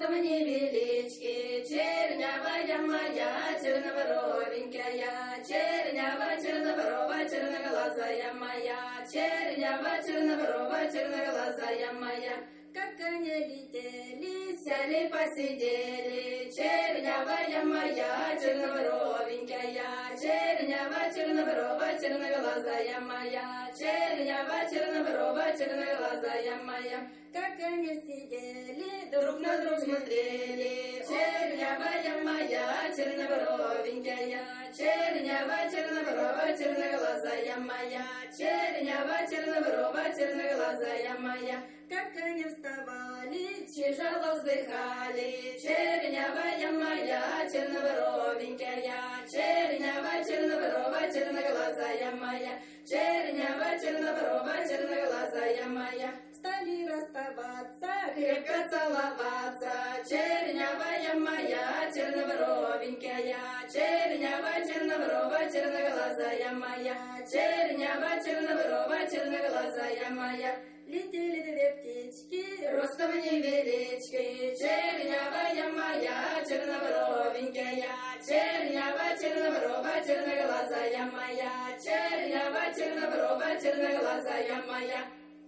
ростом невеличкий, чернявая моя, черноворовенькая, чернява, черноворова, черноглазая моя, чернява, черноворова, черноглазая моя. Как они летели, сели, посидели, чернявая моя, черноворовенькая, чернява, черноворова, черноглазая моя, чернява, черноворова, черноглазая моя. Как они сидели, друг на друг смотрели, чернявая моя, черноворовенькая, чернява, черноворова, черноглазая моя, чернява, черноворова, черноглазая моя. Как они вставали, тяжело вздыхали, чернявая моя, черноворовенькая, чернява, черноворова, черноглазая моя, чернява, черноворова, черноглазая моя. Стали расставаться, крепко целоваться, чернявая моя, черноворовенькая, чернява, черноворова, черноглазая моя, чернява, черноворова, черноглазая моя. Летели две птички, ростом невеличкий, чернявая моя, черноворовенькая, чернява, черноворова, черноглазая моя, чернява, черноворова, черноглазая моя.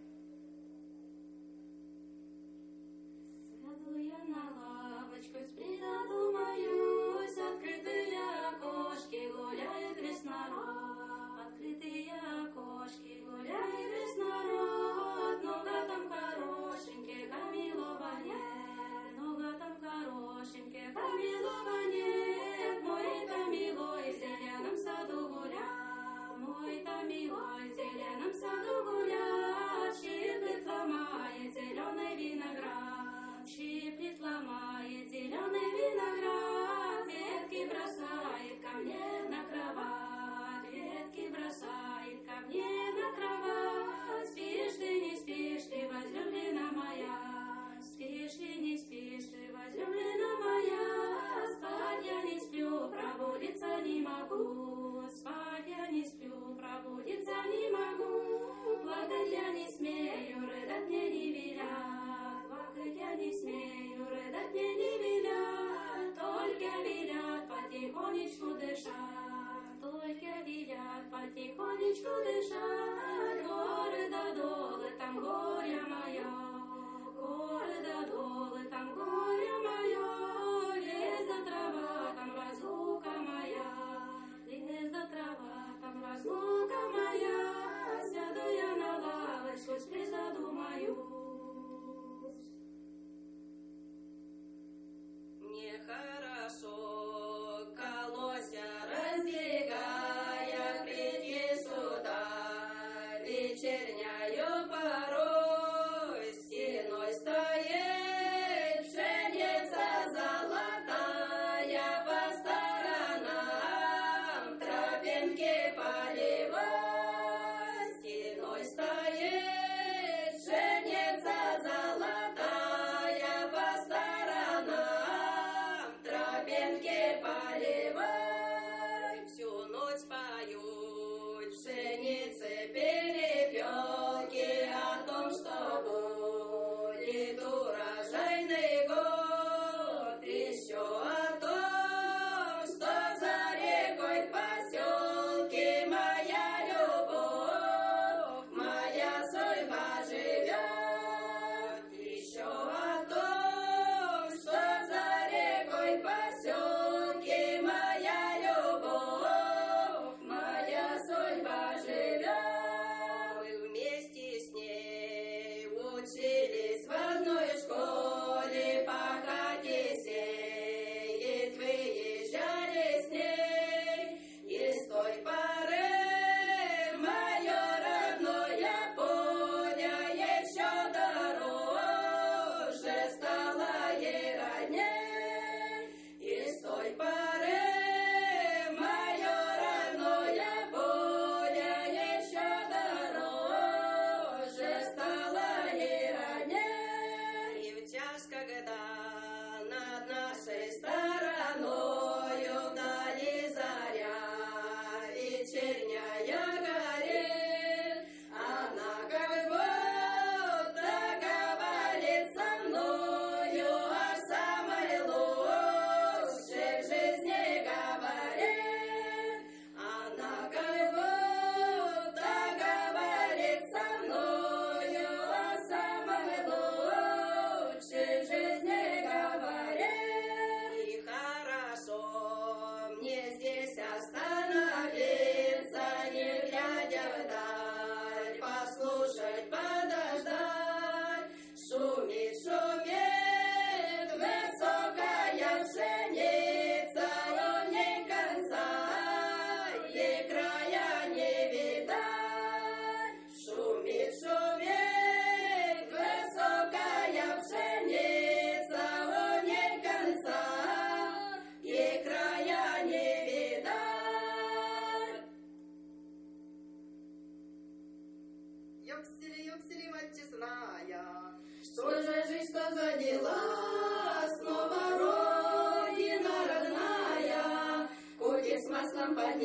Сяду я на лавочку, придумаюсь, открытые окошки, гуляет весь народ, открытые окошки, гуляет весь народ, много там хорошеньких, а милого нет, много там хорошеньких, а милого нет, мой-то милой в зеленом саду гулял, мой-то милой в зеленом саду гулял, щиплет, ломает зеленый виноград, щиплет, ломает зеленый виноград, ветки бросает ко мне на кровать, ветки бросает ко мне на кровать. Спишь ты, не спишь ты, возлюблена моя, спишь ты, не спишь ты, возлюблена моя, спать я не сплю, пробудиться не могу, спать я не сплю, пробудиться не могу, плакать я не смею, рыдать мне не велят, плакать я не смею, рыдать мне не велят, только велят потихонечку дышать, только велят потихонечку дышать, горы да долы, там горе мое, горы да долы, там горе мое, лес да трава, там разлука моя, лес да трава, там разлука моя, сяду я на лавочку, призадумаюсь. Нехорошо колосья раздвигая, прийти сюда вечерняю порой, стеной стоит пшеница золотая, по сторонам тропинки поливать, стеной стоит пшеница золотая, по сторонам тропинки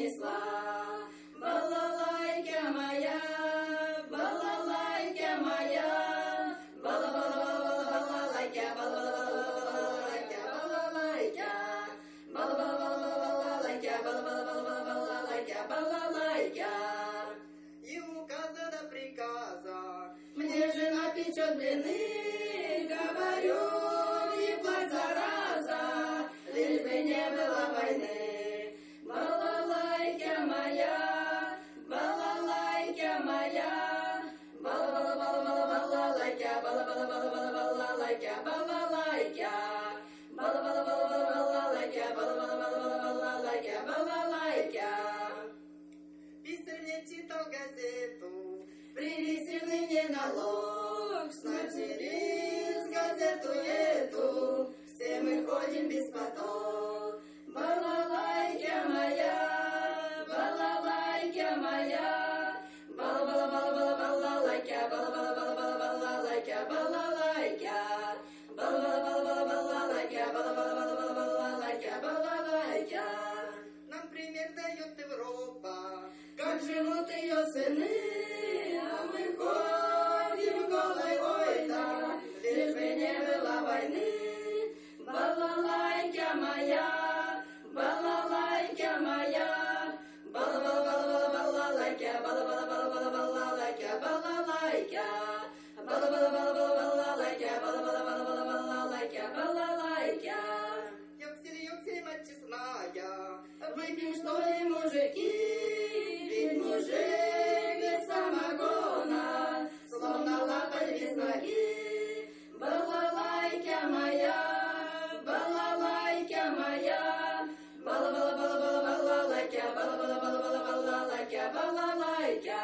унесла. Балалайка моя, балалайка моя, балалайка, балалайка, балалайка, балалайка, балалайка. И указа до приказа, Мне жена печет блины, говорю, не плачь, зараза, лишь бы не было войны. Балалайка моя, балалайка моя, балалайка, балалайка, балалайка, балалайка, балалайка, балалайка. писарь мне читал газету, Привези мне налог с материн, с газету эту, все мы ходим без поток. Балалайка моя, балалайка моя, балалайка, балалайка, балалайка, балалайка, балалайка, балалайка. нам пример дает Европа. Как живут ее сыны, а мы ходим голой, ой, да, лишь бы не было войны. Балалайка моя, балалайка моя, балалайка, балалайка, балалайка, балалайка, балалайка, балалайка. Ёксель, мать честная, Выпьем, что ли, мужики, ведь мужик без самогона, словно лапоть без ноги. Балалайка моя, балалайка моя, балалайка, балалайка, балалайка,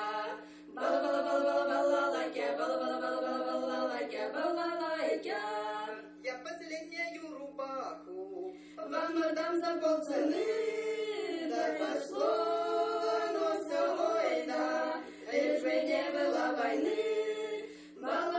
балалайка, балалайка. я последнюю рубаху Вам отдам за полцены, да пошло оно все, ой, да, лишь бы не было войны.